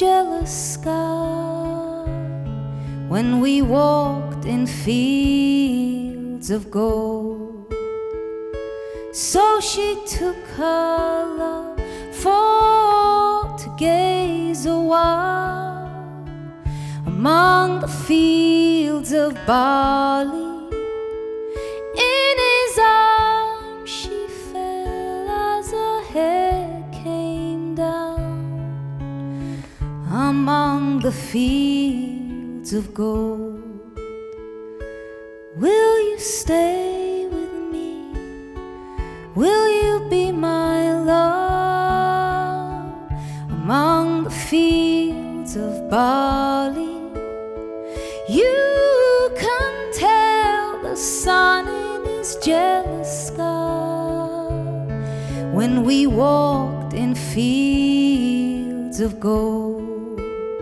jealous sky, when we walked in fields of gold. So she took her love for to gaze a while among the fields of barley. In his arms she fell as her hair came down among the fields of gold. Will you stay with me? Will you be my love among the fields of barley? You can tell the sun in his jealous sky when we walked in fields of gold.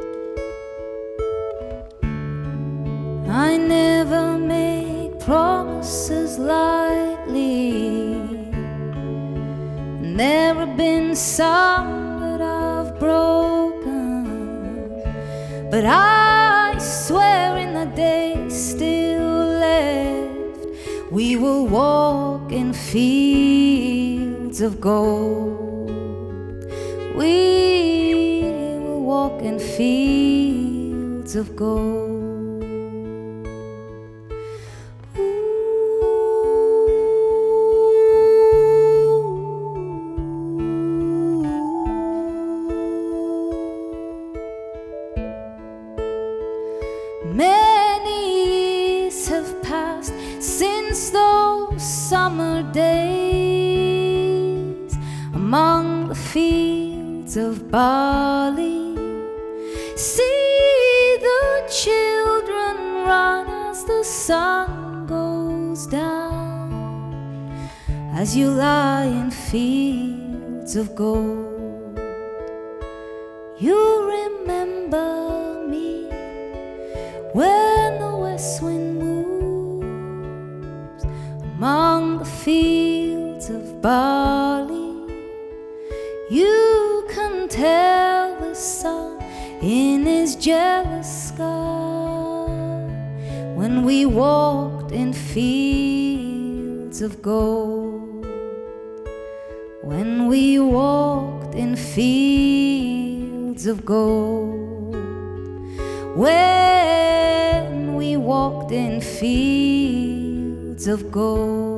I never make promises lightly, and there have been some that I've broken, but I swear in the days still left, we will walk in fields of gold. We will walk in fields of gold. Many years have passed since those summer days among the fields of barley. See the children run as the sun goes down, as you lie in fields of gold. You remember me when the west wind moves among the fields of barley. You can tell the sun in his jealous sky when we walked in fields of gold. When we walked in fields of gold. When we walked in fields of gold.